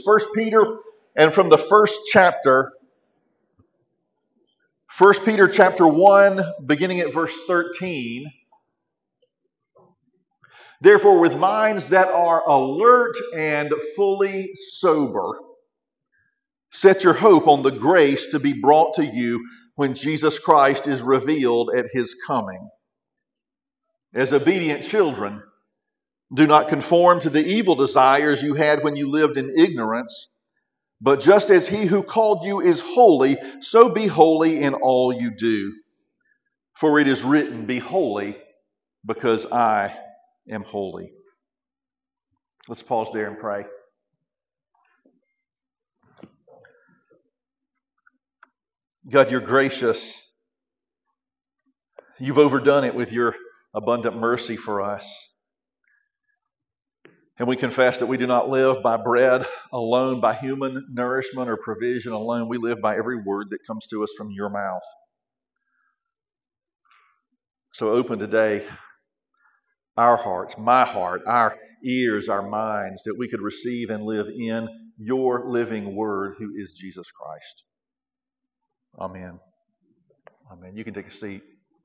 First Peter, and from the first chapter, 1 Peter chapter 1, beginning at verse 13. Therefore, with minds that are alert and fully sober, set your hope on the grace to be brought to you when Jesus Christ is revealed at his coming. As obedient children, do not conform to the evil desires you had when you lived in ignorance, but just as he who called you is holy, so be holy in all you do. For it is written, be holy, because I am holy. Let's pause there and pray. God, you're gracious. You've overdone it with your abundant mercy for us. And we confess that we do not live by bread alone, by human nourishment or provision alone. We live by every word that comes to us from your mouth. So open today our hearts, my heart, our ears, our minds, that we could receive and live in your living word, who is Jesus Christ. Amen. Amen. You can take a seat.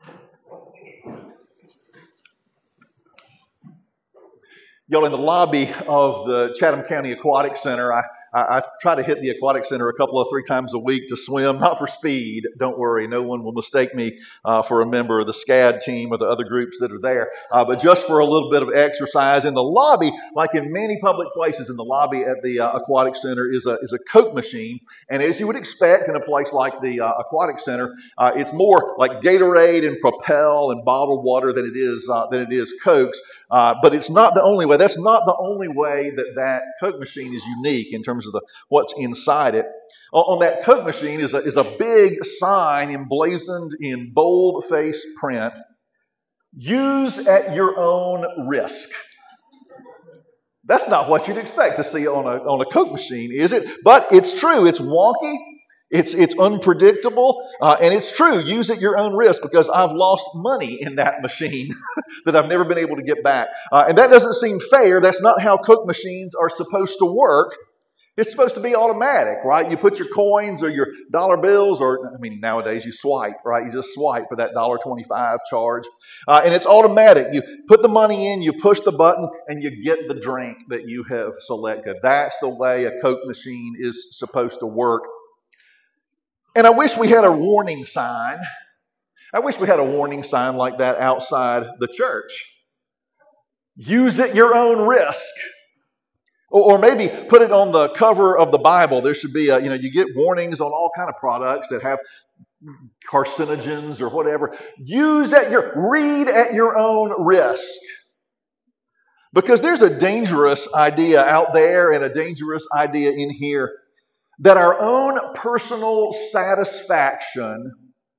Y'all, in the lobby of the Chatham County Aquatic Center, I try to hit the Aquatic Center a couple of 3 times a week to swim, not for speed. Don't worry, no one will mistake me for a member of the SCAD team or the other groups that are there, but just for a little bit of exercise. In the lobby, like in many public places, in the lobby at the Aquatic Center is a Coke machine. And as you would expect in a place like the Aquatic Center, it's more like Gatorade and Propel and bottled water than it is Cokes. But it's not the only way. That's not the only way that Coke machine is unique in terms of what's inside it. On that Coke machine is a big sign emblazoned in bold-faced print. Use at your own risk. That's not what you'd expect to see on a Coke machine, is it? But it's true. It's wonky. It's unpredictable, and it's true. Use at your own risk, because I've lost money in that machine that I've never been able to get back. And that doesn't seem fair. That's not how Coke machines are supposed to work. It's supposed to be automatic, right? You put your coins or your dollar bills, or nowadays you swipe, right? You just swipe for that $1.25 charge. And it's automatic. You put the money in, you push the button, and you get the drink that you have selected. That's the way a Coke machine is supposed to work. And I wish we had a warning sign. I wish we had a warning sign like that outside the church. Use at your own risk. Or maybe put it on the cover of the Bible. There should be you get warnings on all kind of products that have carcinogens or whatever. Read at your own risk. Because there's a dangerous idea out there and a dangerous idea in here, that our own personal satisfaction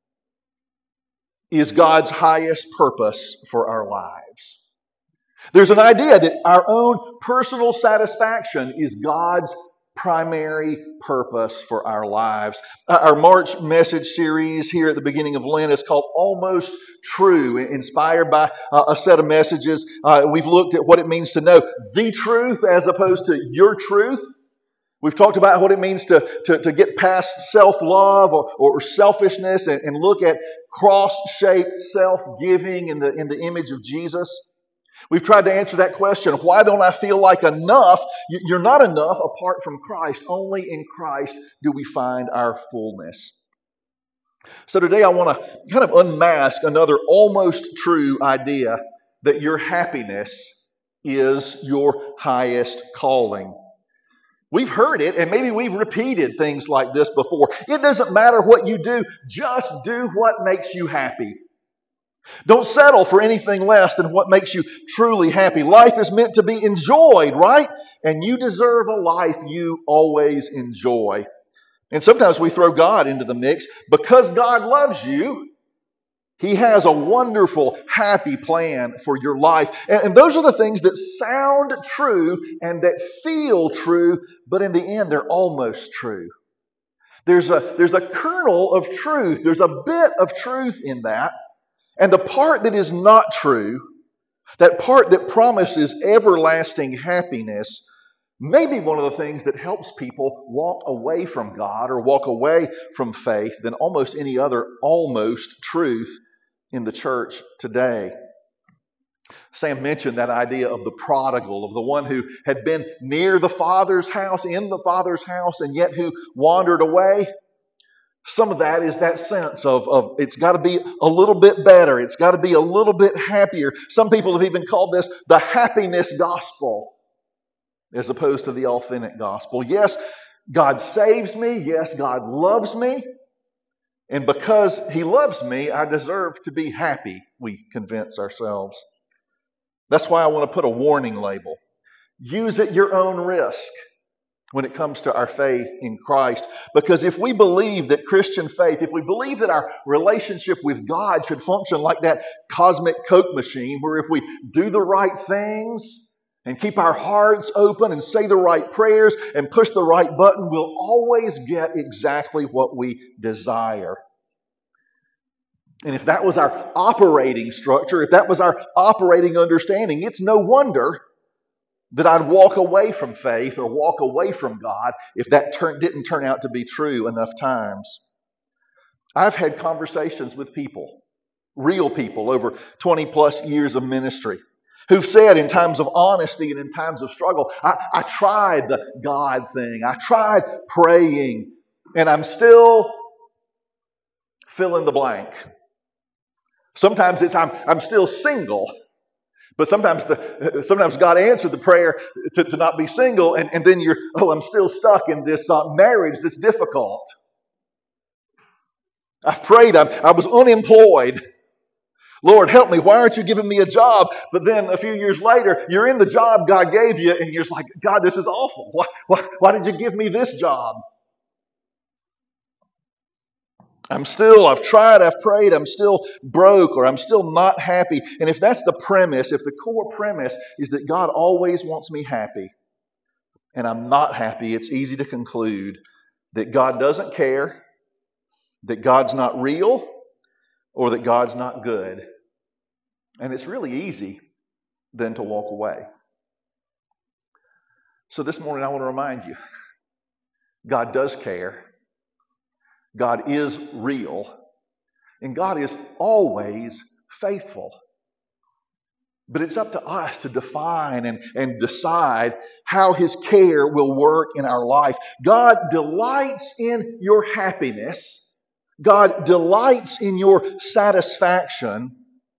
is God's highest purpose for our lives. There's an idea that our own personal satisfaction is God's primary purpose for our lives. Our March message series here at the beginning of Lent is called Almost True, inspired by a set of messages. We've looked at what it means to know the truth as opposed to your truth. We've talked about what it means to get past self-love or selfishness and look at cross-shaped self-giving in the image of Jesus. We've tried to answer that question, why don't I feel like enough? You're not enough apart from Christ. Only in Christ do we find our fullness. So today I want to kind of unmask another almost true idea, that your happiness is your highest calling. We've heard it, and maybe we've repeated things like this before. It doesn't matter what you do, just do what makes you happy. Don't settle for anything less than what makes you truly happy. Life is meant to be enjoyed, right? And you deserve a life you always enjoy. And sometimes we throw God into the mix. Because God loves you, He has a wonderful, happy plan for your life. And those are the things that sound true and that feel true, but in the end, they're almost true. There's a kernel of truth. There's a bit of truth in that. And the part that is not true, that part that promises everlasting happiness, maybe one of the things that helps people walk away from God or walk away from faith than almost any other almost truth in the church today. Sam mentioned that idea of the prodigal, of the one who had been near the Father's house, in the Father's house, and yet who wandered away. Some of that is that sense of it's got to be a little bit better. It's got to be a little bit happier. Some people have even called this the happiness gospel as opposed to the authentic gospel. Yes, God saves me. Yes, God loves me. And because He loves me, I deserve to be happy, we convince ourselves. That's why I want to put a warning label. Use at your own risk when it comes to our faith in Christ. Because if we believe that Christian faith, if we believe that our relationship with God should function like that cosmic Coke machine, where if we do the right things and keep our hearts open and say the right prayers and push the right button, we'll always get exactly what we desire. And if that was our operating structure, if that was our operating understanding, it's no wonder that I'd walk away from faith or walk away from God if that didn't turn out to be true enough times. I've had conversations with people, real people over 20 plus years of ministry, who've said in times of honesty and in times of struggle, I tried the God thing. I tried praying, and I'm still fill in the blank. Sometimes it's I'm still single, but sometimes God answered the prayer to not be single, and then I'm still stuck in this marriage that's difficult. I've prayed, I was unemployed. Lord, help me. Why aren't you giving me a job? But then a few years later, you're in the job God gave you, and you're just like, God, this is awful. Why did you give me this job? I've tried, I've prayed, I'm still broke, or I'm still not happy. And if that's the premise, if the core premise is that God always wants me happy, and I'm not happy, it's easy to conclude that God doesn't care, that God's not real, or that God's not good. And it's really easy then to walk away. So this morning I want to remind you, God does care. God is real, and God is always faithful. But it's up to us to define and decide how His care will work in our life. God delights in your happiness. God delights in your satisfaction.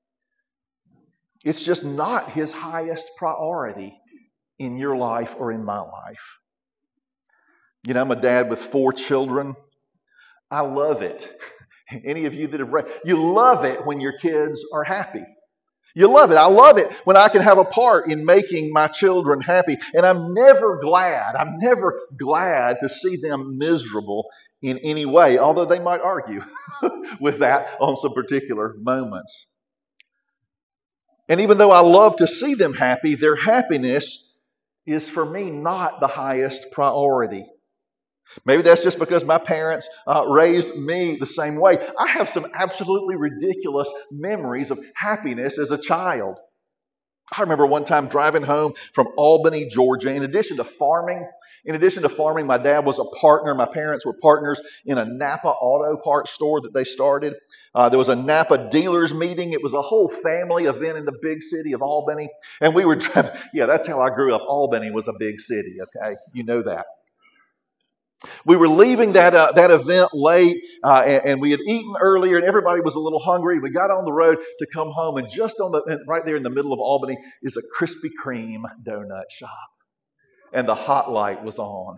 It's just not His highest priority in your life or in my life. You know, I'm a dad with 4 children. I love it. Any of you that have read, you love it when your kids are happy. You love it. I love it when I can have a part in making my children happy. And I'm never glad to see them miserable in any way, although they might argue with that on some particular moments. And even though I love to see them happy, their happiness is for me not the highest priority. Maybe that's just because my parents raised me the same way. I have some absolutely ridiculous memories of happiness as a child. I remember one time driving home from Albany, Georgia. In addition to farming, my dad was a partner. My parents were partners in a Napa auto parts store that they started. There was a Napa dealers meeting. It was a whole family event in the big city of Albany. And we were driving. Yeah, that's how I grew up. Albany was a big city, okay? You know that. We were leaving that event late, and we had eaten earlier, and everybody was a little hungry. We got on the road to come home, and just right there in the middle of Albany is a Krispy Kreme donut shop, and the hot light was on.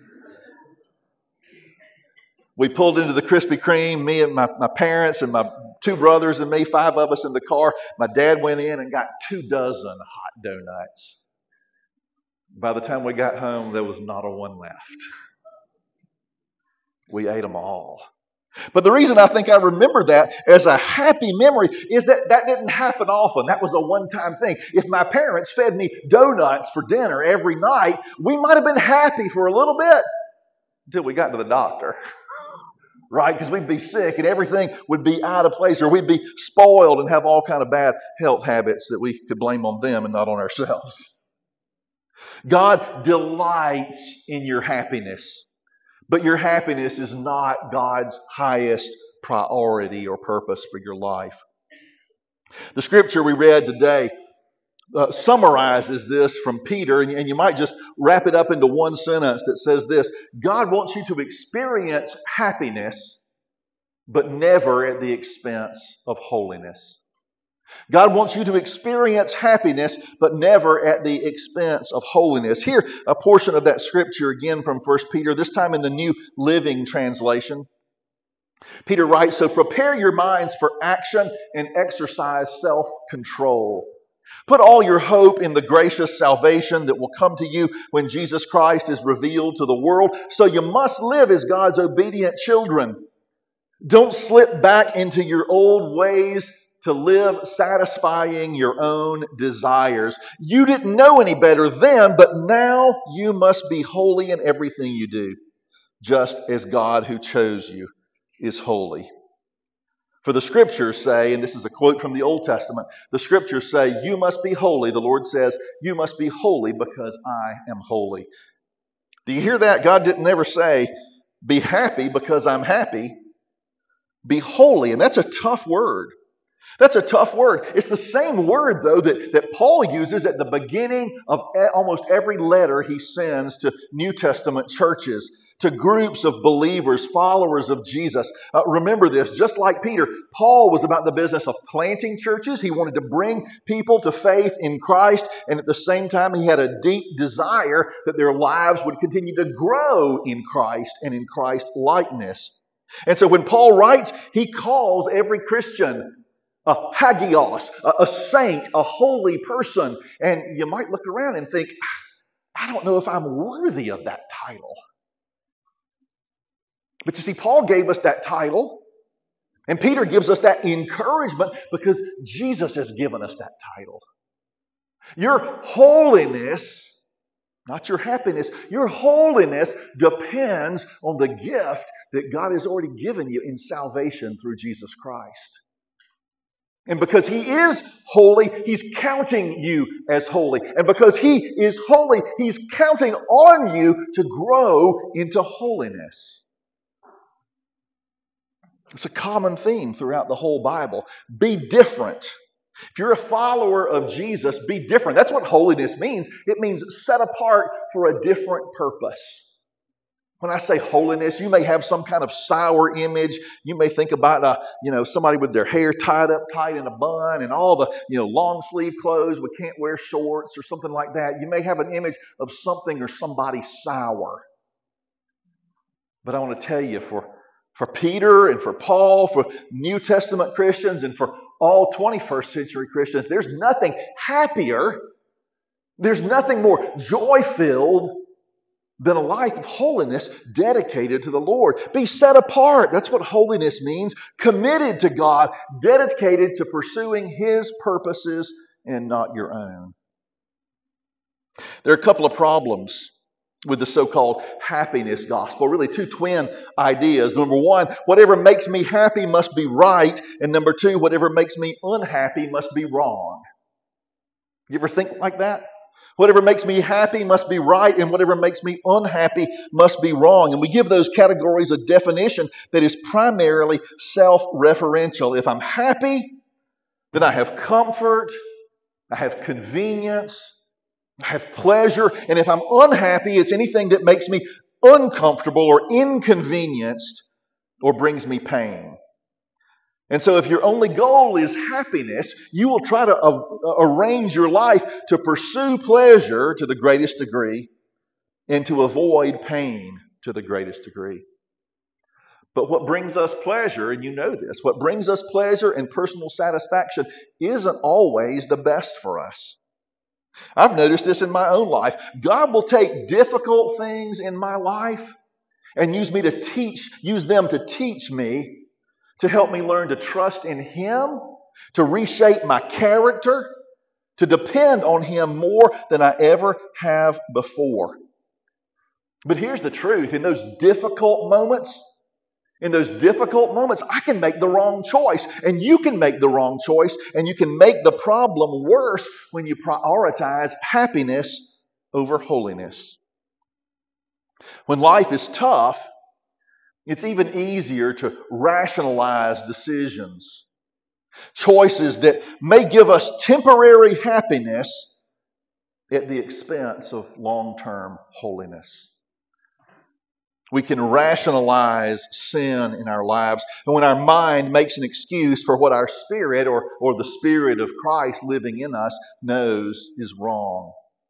We pulled into the Krispy Kreme, me and my parents and my 2 brothers and me, 5 of us in the car. My dad went in and got 24 hot donuts. By the time we got home, there was not a one left. We ate them all. But the reason I think I remember that as a happy memory is that didn't happen often. That was a one-time thing. If my parents fed me donuts for dinner every night, we might have been happy for a little bit until we got to the doctor. Right? Because we'd be sick and everything would be out of place, or we'd be spoiled and have all kind of bad health habits that we could blame on them and not on ourselves. God delights in your happiness, but your happiness is not God's highest priority or purpose for your life. The scripture we read today summarizes this from Peter, and you might just wrap it up into one sentence that says this: God wants you to experience happiness, but never at the expense of holiness. God wants you to experience happiness, but never at the expense of holiness. Here, a portion of that scripture again from 1 Peter, this time in the New Living Translation. Peter writes, "So prepare your minds for action and exercise self-control. Put all your hope in the gracious salvation that will come to you when Jesus Christ is revealed to the world. So you must live as God's obedient children. Don't slip back into your old ways to live satisfying your own desires. You didn't know any better then, but now you must be holy in everything you do, just as God who chose you is holy." For the scriptures say, and this is a quote from the Old Testament, the scriptures say, "You must be holy." The Lord says, "You must be holy because I am holy." Do you hear that? God didn't ever say, "Be happy because I'm happy." Be holy. And that's a tough word. That's a tough word. It's the same word, though, that Paul uses at the beginning of almost every letter he sends to New Testament churches, to groups of believers, followers of Jesus. Remember this, just like Peter, Paul was about the business of planting churches. He wanted to bring people to faith in Christ, and at the same time, he had a deep desire that their lives would continue to grow in Christ and in Christ likeness. And so when Paul writes, he calls every Christian a hagios, a saint, a holy person. And you might look around and think, I don't know if I'm worthy of that title. But you see, Paul gave us that title, and Peter gives us that encouragement because Jesus has given us that title. Your holiness, not your happiness, your holiness depends on the gift that God has already given you in salvation through Jesus Christ. And because He is holy, He's counting you as holy. And because He is holy, He's counting on you to grow into holiness. It's a common theme throughout the whole Bible. Be different. If you're a follower of Jesus, be different. That's what holiness means. It means set apart for a different purpose. When I say holiness, you may have some kind of sour image. You may think about somebody with their hair tied up tight in a bun and all the long sleeve clothes. We can't wear shorts or something like that. You may have an image of something or somebody sour. But I want to tell you, for Peter and for Paul, for New Testament Christians and for all 21st century Christians, there's nothing happier, there's nothing more joy-filled than a life of holiness dedicated to the Lord. Be set apart. That's what holiness means. Committed to God, dedicated to pursuing His purposes and not your own. There are a couple of problems with the so-called happiness gospel. Really two twin ideas. Number one, whatever makes me happy must be right. And number two, whatever makes me unhappy must be wrong. You ever think like that? Whatever makes me happy must be right, and whatever makes me unhappy must be wrong. And we give those categories a definition that is primarily self-referential. If I'm happy, then I have comfort, I have convenience, I have pleasure. And if I'm unhappy, it's anything that makes me uncomfortable or inconvenienced or brings me pain. And so if your only goal is happiness, you will try to arrange your life to pursue pleasure to the greatest degree and to avoid pain to the greatest degree. But what brings us pleasure, and you know this, what brings us pleasure and personal satisfaction isn't always the best for us. I've noticed this in my own life. God will take difficult things in my life and use them to teach me, to help me learn to trust in Him, to reshape my character, to depend on Him more than I ever have before. But here's the truth. In those difficult moments, I can make the wrong choice, and you can make the wrong choice, and you can make the problem worse when you prioritize happiness over holiness. When life is tough, it's even easier to rationalize decisions, choices that may give us temporary happiness at the expense of long-term holiness. We can rationalize sin in our lives. And when our mind makes an excuse for what our spirit or the Spirit of Christ living in us knows is wrong.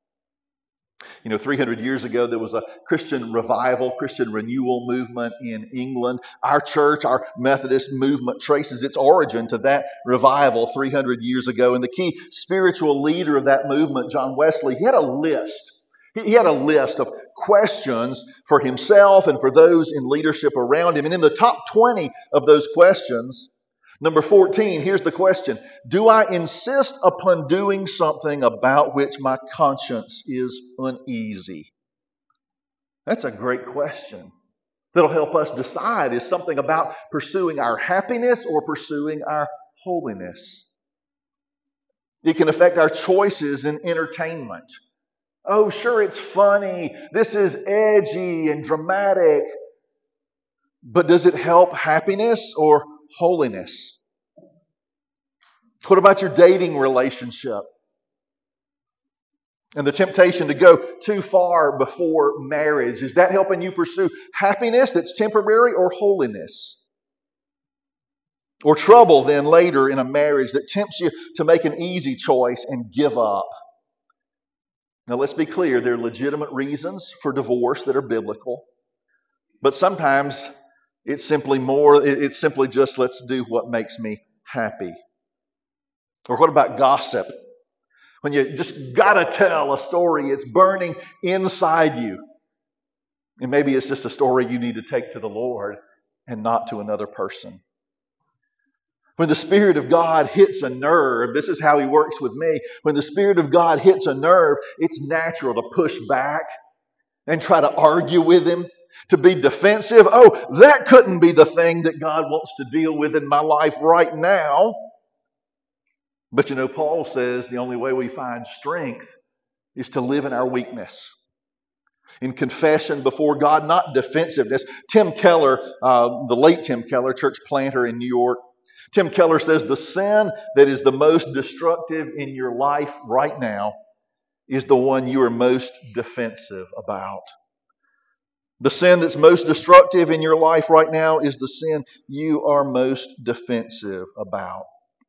300 years ago, there was a Christian revival, Christian renewal movement in England. Our church, our Methodist movement, traces its origin to that revival 300 years ago. And the key spiritual leader of that movement, John Wesley, he had a list. He had a list of questions for himself and for those in leadership around him. And in the top 20 of those questions, number 14, here's the question. Do I insist upon doing something about which my conscience is uneasy? That's a great question that'll help us decide, is something about pursuing our happiness or pursuing our holiness? It can affect our choices in entertainment. Oh, sure, it's funny. This is edgy and dramatic. But does it help happiness or holiness? What about your dating relationship? And the temptation to go too far before marriage. Is that helping you pursue happiness that's temporary or holiness? Or trouble then later in a marriage that tempts you to make an easy choice and give up? Now let's be clear, there are legitimate reasons for divorce that are biblical. But sometimes it's simply just let's do what makes me happy. Or what about gossip? When you just gotta tell a story, it's burning inside you. And maybe it's just a story you need to take to the Lord and not to another person. When the Spirit of God hits a nerve, this is how He works with me. When the Spirit of God hits a nerve, it's natural to push back and try to argue with Him, to be defensive. Oh, that couldn't be the thing that God wants to deal with in my life right now. But Paul says the only way we find strength is to live in our weakness. In confession before God, not defensiveness. Tim Keller, the late Tim Keller, church planter in New York, Tim Keller says the sin that is the most destructive in your life right now is the one you are most defensive about. The sin that's most destructive in your life right now is the sin you are most defensive about.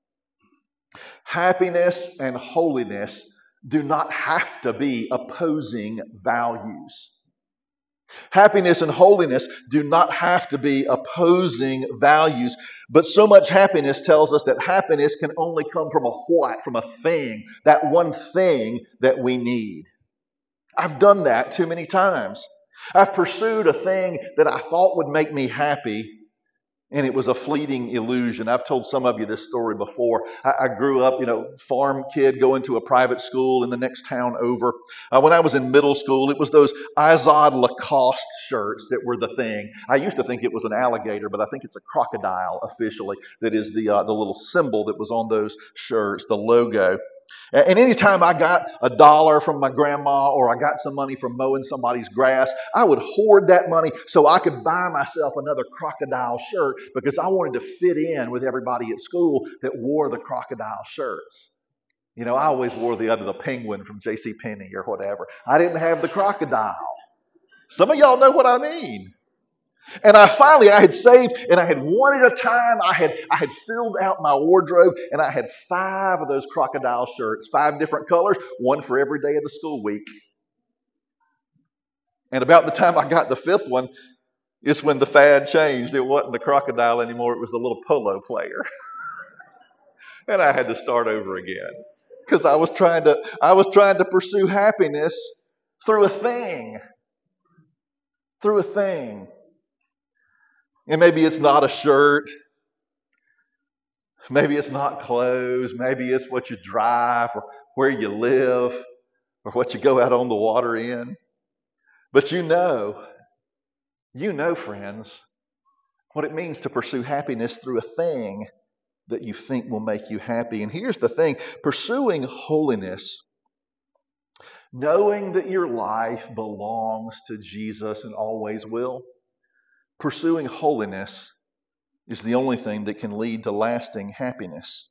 Happiness and holiness do not have to be opposing values. Happiness and holiness do not have to be opposing values, but so much happiness tells us that happiness can only come from a what? From a thing, that one thing that we need. I've done that too many times. I've pursued a thing that I thought would make me happy, and it was a fleeting illusion. I've told some of you this story before. I grew up, farm kid going to a private school in the next town over. When I was in middle school, it was those Izod Lacoste shirts that were the thing. I used to think it was an alligator, but I think it's a crocodile officially that is the little symbol that was on those shirts, the logo. And anytime I got $1 from my grandma or I got some money from mowing somebody's grass, I would hoard that money so I could buy myself another crocodile shirt because I wanted to fit in with everybody at school that wore the crocodile shirts. I always wore the penguin from JCPenney or whatever. I didn't have the crocodile. Some of y'all know what I mean. And I had saved, and I had one at a time. I had filled out my wardrobe, and I had 5 of those crocodile shirts, 5 different colors, one for every day of the school week. And about the time I got the 5th one, is when the fad changed. It wasn't the crocodile anymore, it was the little polo player. And I had to start over again. Because I was trying to pursue happiness through a thing. Through a thing. And maybe it's not a shirt. Maybe it's not clothes. Maybe it's what you drive or where you live or what you go out on the water in. But you know, friends, what it means to pursue happiness through a thing that you think will make you happy. And here's the thing, pursuing holiness Knowing that your life belongs to Jesus and always will, pursuing holiness is the only thing that can lead to lasting happiness.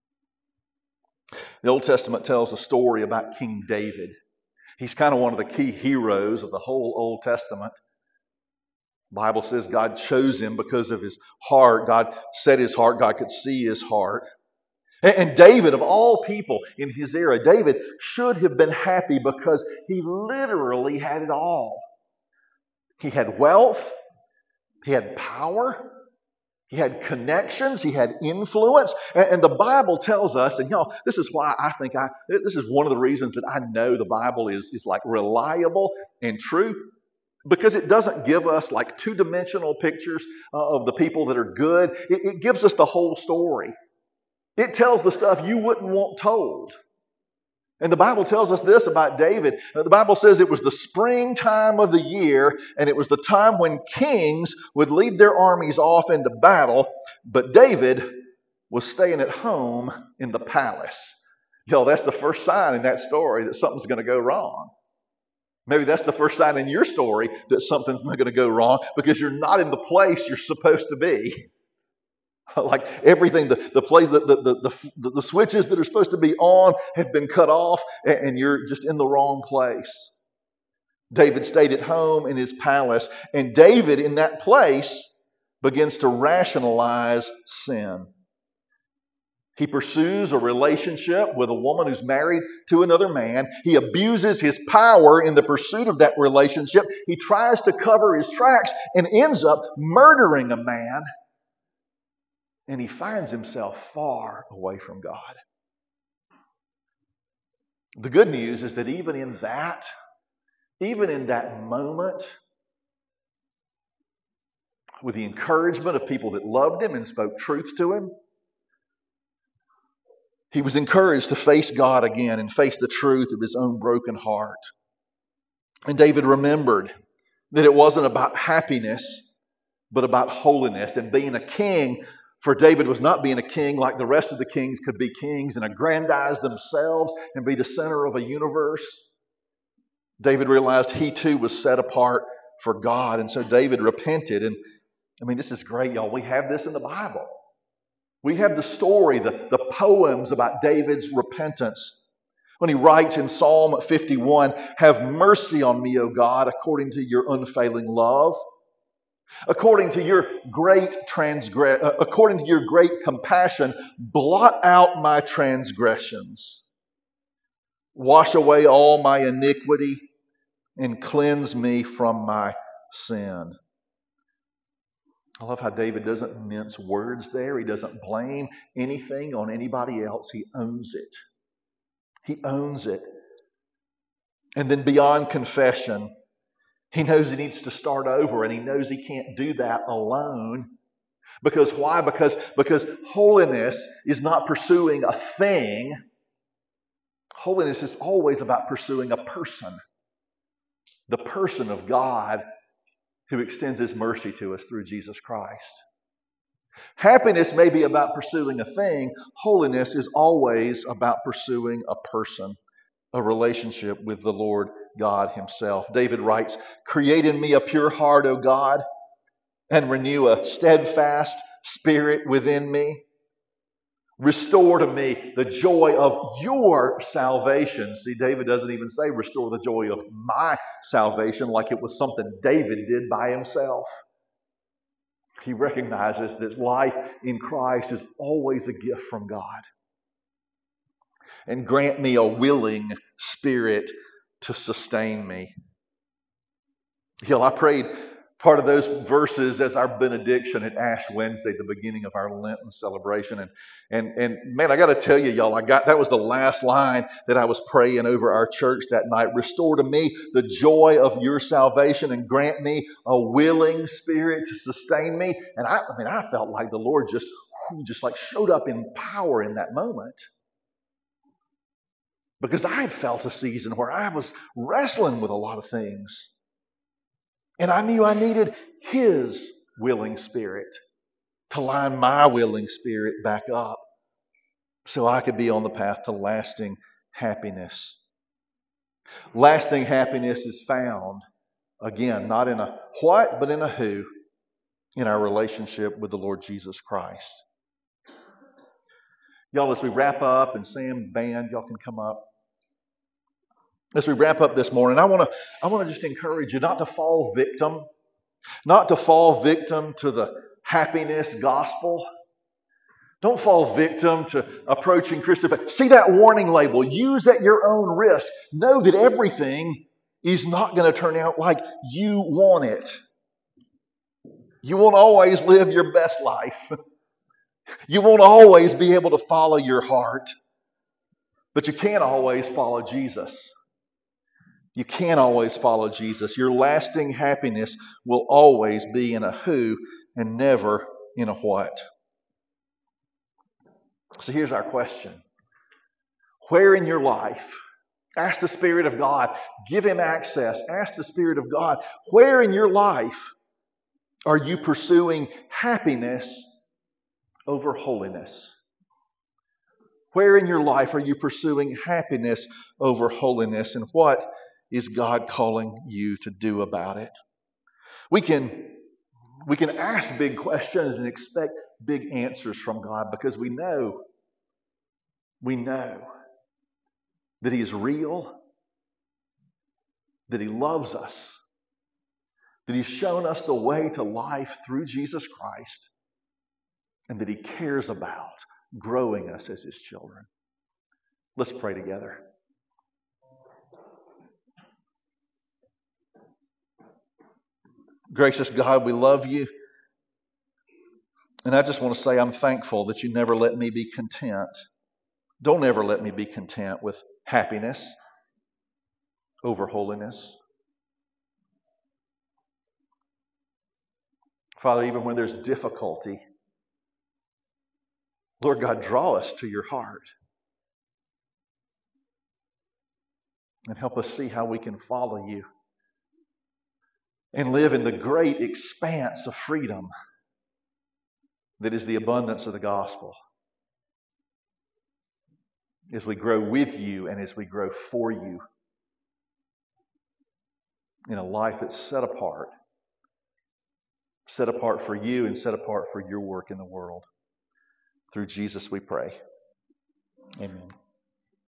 The Old Testament tells a story about King David. He's kind of one of the key heroes of the whole Old Testament. The Bible says God chose him because of his heart. God set his heart. God could see his heart. And David, of all people in his era, David should have been happy because he literally had it all. He had wealth. He had power. He had connections. He had influence. And the Bible tells us, and y'all, this is why this is one of the reasons that I know the Bible is like reliable and true. Because it doesn't give us like two-dimensional pictures of the people that are good. It gives us the whole story. It tells the stuff you wouldn't want told. And the Bible tells us this about David. The Bible says it was the springtime of the year, and it was the time when kings would lead their armies off into battle, but David was staying at home in the palace. That's the first sign in that story that something's going to go wrong. Maybe that's the first sign in your story that something's not going to go wrong because you're not in the place you're supposed to be. Like everything, the place, the switches that are supposed to be on have been cut off, and you're just in the wrong place. David stayed at home in his palace, and David in that place begins to rationalize sin. He pursues a relationship with a woman who's married to another man. He abuses his power in the pursuit of that relationship. He tries to cover his tracks and ends up murdering a man. And he finds himself far away from God. The good news is that even in that moment, with the encouragement of people that loved him and spoke truth to him, he was encouraged to face God again and face the truth of his own broken heart. And David remembered that it wasn't about happiness, but about holiness. And being a king for David was not being a king like the rest of the kings could be kings and aggrandize themselves and be the center of a universe. David realized he too was set apart for God. And so David repented. And this is great, y'all. We have this in the Bible. We have the story, the poems about David's repentance. When he writes in Psalm 51, "Have mercy on me, O God, according to your unfailing love. According to your great compassion, blot out my transgressions. Wash away all my iniquity and cleanse me from my sin." I love how David doesn't mince words there. He doesn't blame anything on anybody else. He owns it. He owns it. And then beyond confession, he knows he needs to start over, and he knows he can't do that alone. Because why? Because holiness is not pursuing a thing. Holiness is always about pursuing a person. The person of God who extends his mercy to us through Jesus Christ. Happiness may be about pursuing a thing. Holiness is always about pursuing a person, a relationship with the Lord God himself. David writes, "Create in me a pure heart, O God, and renew a steadfast spirit within me. Restore to me the joy of your salvation." See, David doesn't even say restore the joy of my salvation like it was something David did by himself. He recognizes that life in Christ is always a gift from God. And grant me a willing spirit to sustain me. I prayed part of those verses as our benediction at Ash Wednesday, the beginning of our Lenten celebration. And man, I got to tell you, y'all, that was the last line that I was praying over our church that night. Restore to me the joy of your salvation and grant me a willing spirit to sustain me. And I felt like the Lord just like showed up in power in that moment. Because I had felt a season where I was wrestling with a lot of things. And I knew I needed his willing spirit to line my willing spirit back up so I could be on the path to lasting happiness. Lasting happiness is found, again, not in a what, but in a who, in our relationship with the Lord Jesus Christ. Y'all, as we wrap up, and Sam, band, y'all can come up. As we wrap up this morning, I want to just encourage you not to fall victim to the happiness gospel. Don't fall victim to approaching Christian. See that warning label. Use at your own risk. Know that everything is not going to turn out like you want it. You won't always live your best life. You won't always be able to follow your heart. But you can't always follow Jesus. You can't always follow Jesus. Your lasting happiness will always be in a who and never in a what. So here's our question. Where in your life, ask the Spirit of God, give Him access, ask the Spirit of God, where in your life are you pursuing happiness over holiness? Where in your life are you pursuing happiness over holiness? And what is God calling you to do about it? We can ask big questions and expect big answers from God because we know that He is real, that He loves us, that He's shown us the way to life through Jesus Christ, and that He cares about growing us as His children. Let's pray together. Gracious God, we love You. And I just want to say I'm thankful that You never let me be content. Don't ever let me be content with happiness over holiness. Father, even when there's difficulty, Lord God, draw us to Your heart. And help us see how we can follow You and live in the great expanse of freedom that is the abundance of the gospel. As we grow with You and as we grow for You in a life that's set apart for You and set apart for Your work in the world. Through Jesus we pray. Amen.